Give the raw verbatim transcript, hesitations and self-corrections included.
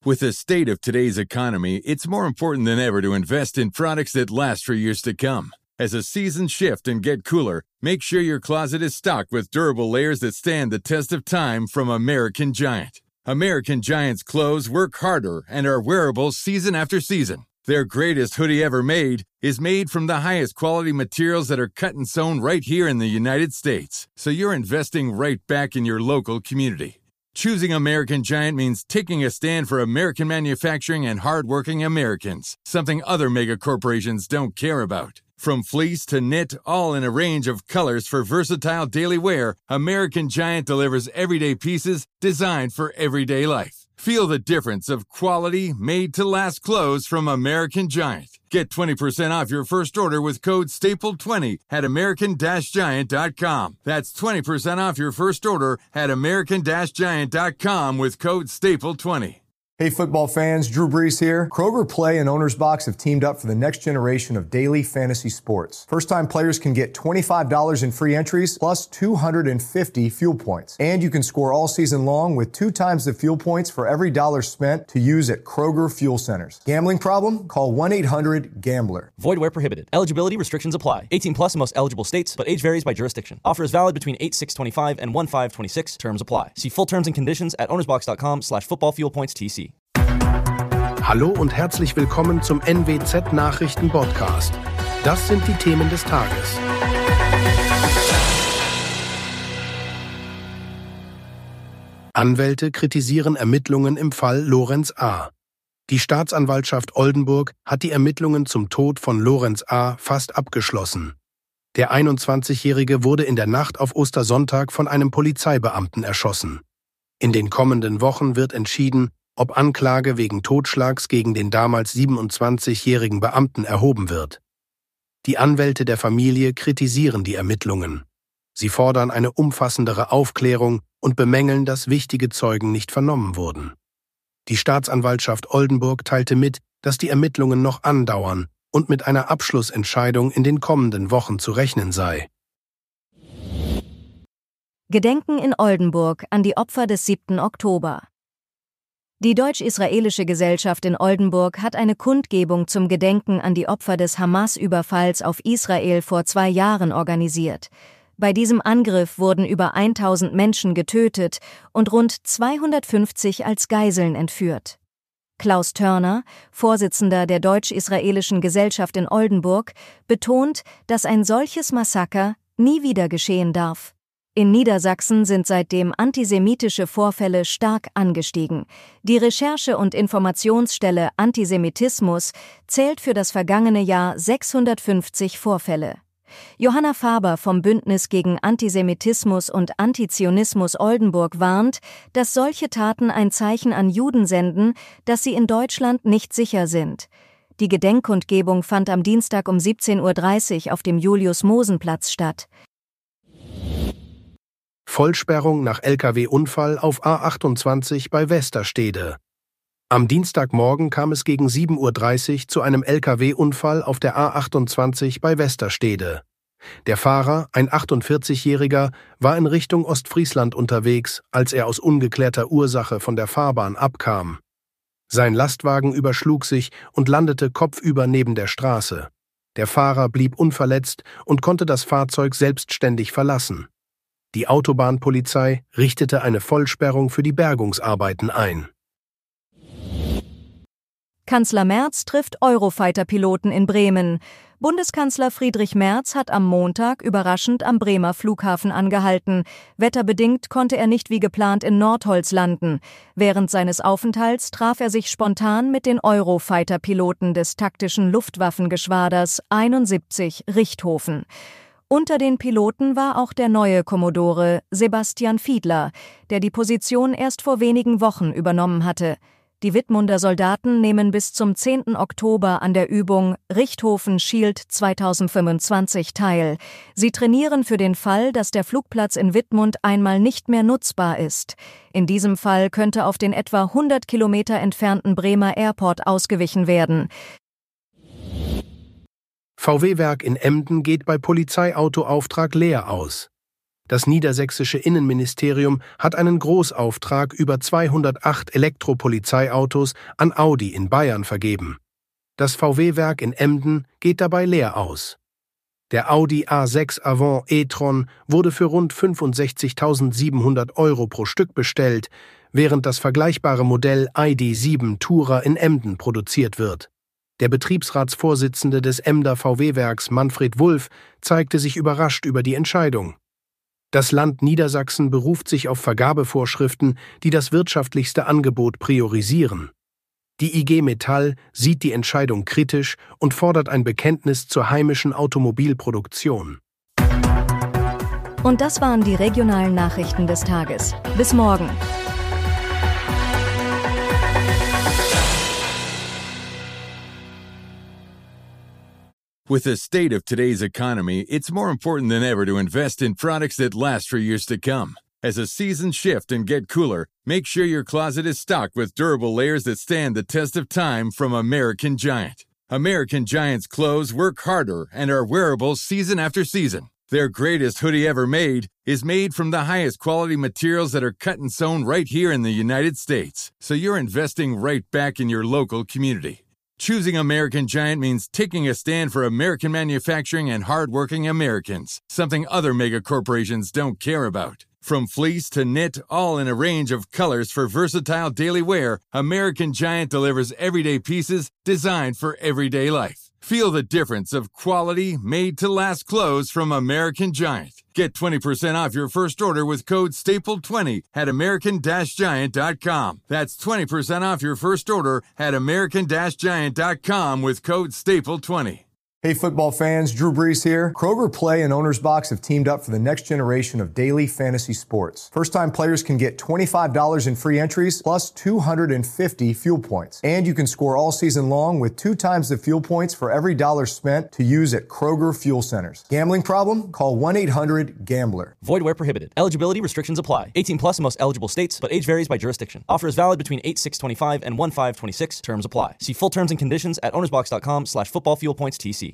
With the state of today's economy, it's more important than ever to invest in products that last for years to come. As the seasons shift and get cooler, make sure your closet is stocked with durable layers that stand the test of time from American Giant. American Giant's clothes work harder and are wearable season after season. Their greatest hoodie ever made is made from the highest quality materials that are cut and sewn right here in the United States. So you're investing right back in your local community. Choosing American Giant means taking a stand for American manufacturing and hardworking Americans, something other mega corporations don't care about. From fleece to knit, all in a range of colors for versatile daily wear, American Giant delivers everyday pieces designed for everyday life. Feel the difference of quality, made-to-last clothes from American Giant. Get twenty percent off your first order with code staple twenty at american giant dot com. That's twenty percent off your first order at american giant dot com with code staple twenty. Hey football fans, Drew Brees here. Kroger Play and Owner's Box have teamed up for the next generation of daily fantasy sports. First-time players can get twenty-five dollars in free entries plus two hundred fifty fuel points. And you can score all season long with two times the fuel points for every dollar spent to use at Kroger Fuel Centers. Gambling problem? Call one eight hundred gambler. Void where prohibited. Eligibility restrictions apply. eighteen plus in most eligible states, but age varies by jurisdiction. Offer is valid between eight six twenty-five and one five twenty-six. Terms apply. See full terms and conditions at ownersbox.com slash football fuel points TC. Hallo und herzlich willkommen zum N W Z-Nachrichten-Podcast. Das sind die Themen des Tages. Anwälte kritisieren Ermittlungen im Fall Lorenz A. Die Staatsanwaltschaft Oldenburg hat die Ermittlungen zum Tod von Lorenz A. fast abgeschlossen. Der einundzwanzigjährige wurde in der Nacht auf Ostersonntag von einem Polizeibeamten erschossen. In den kommenden Wochen wird entschieden, ob Anklage wegen Totschlags gegen den damals siebenundzwanzigjährigen Beamten erhoben wird. Die Anwälte der Familie kritisieren die Ermittlungen. Sie fordern eine umfassendere Aufklärung und bemängeln, dass wichtige Zeugen nicht vernommen wurden. Die Staatsanwaltschaft Oldenburg teilte mit, dass die Ermittlungen noch andauern und mit einer Abschlussentscheidung in den kommenden Wochen zu rechnen sei. Gedenken in Oldenburg an die Opfer des siebten Oktober. Die Deutsch-Israelische Gesellschaft in Oldenburg hat eine Kundgebung zum Gedenken an die Opfer des Hamas-Überfalls auf Israel vor zwei Jahren organisiert. Bei diesem Angriff wurden über tausend Menschen getötet und rund zweihundertfünfzig als Geiseln entführt. Klaus Törner, Vorsitzender der Deutsch-Israelischen Gesellschaft in Oldenburg, betont, dass ein solches Massaker nie wieder geschehen darf. In Niedersachsen sind seitdem antisemitische Vorfälle stark angestiegen. Die Recherche- und Informationsstelle Antisemitismus zählt für das vergangene Jahr sechshundertfünfzig Vorfälle. Johanna Faber vom Bündnis gegen Antisemitismus und Antizionismus Oldenburg warnt, dass solche Taten ein Zeichen an Juden senden, dass sie in Deutschland nicht sicher sind. Die Gedenkkundgebung fand am Dienstag um siebzehn Uhr dreißig auf dem Julius-Mosen-Platz statt. Vollsperrung nach L K W-Unfall auf A achtundzwanzig bei Westerstede. Am Dienstagmorgen kam es gegen sieben Uhr dreißig zu einem L K W-Unfall auf der A achtundzwanzig bei Westerstede. Der Fahrer, ein achtundvierzigjähriger, war in Richtung Ostfriesland unterwegs, als er aus ungeklärter Ursache von der Fahrbahn abkam. Sein Lastwagen überschlug sich und landete kopfüber neben der Straße. Der Fahrer blieb unverletzt und konnte das Fahrzeug selbstständig verlassen. Die Autobahnpolizei richtete eine Vollsperrung für die Bergungsarbeiten ein. Kanzler Merz trifft Eurofighter-Piloten in Bremen. Bundeskanzler Friedrich Merz hat am Montag überraschend am Bremer Flughafen angehalten. Wetterbedingt konnte er nicht wie geplant in Nordholz landen. Während seines Aufenthalts traf er sich spontan mit den Eurofighter-Piloten des taktischen Luftwaffengeschwaders einundsiebzig Richthofen. Unter den Piloten war auch der neue Kommodore Sebastian Fiedler, der die Position erst vor wenigen Wochen übernommen hatte. Die Wittmunder Soldaten nehmen bis zum zehnten Oktober an der Übung Richthofen Shield zweitausendfünfundzwanzig teil. Sie trainieren für den Fall, dass der Flugplatz in Wittmund einmal nicht mehr nutzbar ist. In diesem Fall könnte auf den etwa hundert Kilometer entfernten Bremer Airport ausgewichen werden. V W-Werk in Emden geht bei Polizeiautoauftrag leer aus. Das niedersächsische Innenministerium hat einen Großauftrag über zweihundertacht Elektropolizeiautos an Audi in Bayern vergeben. Das V W-Werk in Emden geht dabei leer aus. Der Audi A sechs Avant e-tron wurde für rund fünfundsechzigtausendsiebenhundert Euro pro Stück bestellt, während das vergleichbare Modell I D sieben Tourer in Emden produziert wird. Der Betriebsratsvorsitzende des Emder V W-Werks Manfred Wulff zeigte sich überrascht über die Entscheidung. Das Land Niedersachsen beruft sich auf Vergabevorschriften, die das wirtschaftlichste Angebot priorisieren. Die I G Metall sieht die Entscheidung kritisch und fordert ein Bekenntnis zur heimischen Automobilproduktion. Und das waren die regionalen Nachrichten des Tages. Bis morgen. With the state of today's economy, it's more important than ever to invest in products that last for years to come. As the seasons shift and get cooler, make sure your closet is stocked with durable layers that stand the test of time from American Giant. American Giant's clothes work harder and are wearable season after season. Their greatest hoodie ever made is made from the highest quality materials that are cut and sewn right here in the United States. So you're investing right back in your local community. Choosing American Giant means taking a stand for American manufacturing and hardworking Americans, something other mega corporations don't care about. From fleece to knit, all in a range of colors for versatile daily wear, American Giant delivers everyday pieces designed for everyday life. Feel the difference of quality, made-to-last clothes from American Giant. Get twenty percent off your first order with code staple twenty at american giant dot com. That's twenty percent off your first order at american giant dot com with code staple twenty. Hey football fans, Drew Brees here. Kroger Play and Owner's Box have teamed up for the next generation of daily fantasy sports. First-time players can get twenty-five dollars in free entries plus two hundred fifty fuel points. And you can score all season long with two times the fuel points for every dollar spent to use at Kroger Fuel Centers. Gambling problem? Call one eight hundred gambler. Void where prohibited. Eligibility restrictions apply. eighteen plus in most eligible states, but age varies by jurisdiction. Offer is valid between eight six twenty-five and one five twenty-six. Terms apply. See full terms and conditions at ownersbox dot com slash football fuel points T C.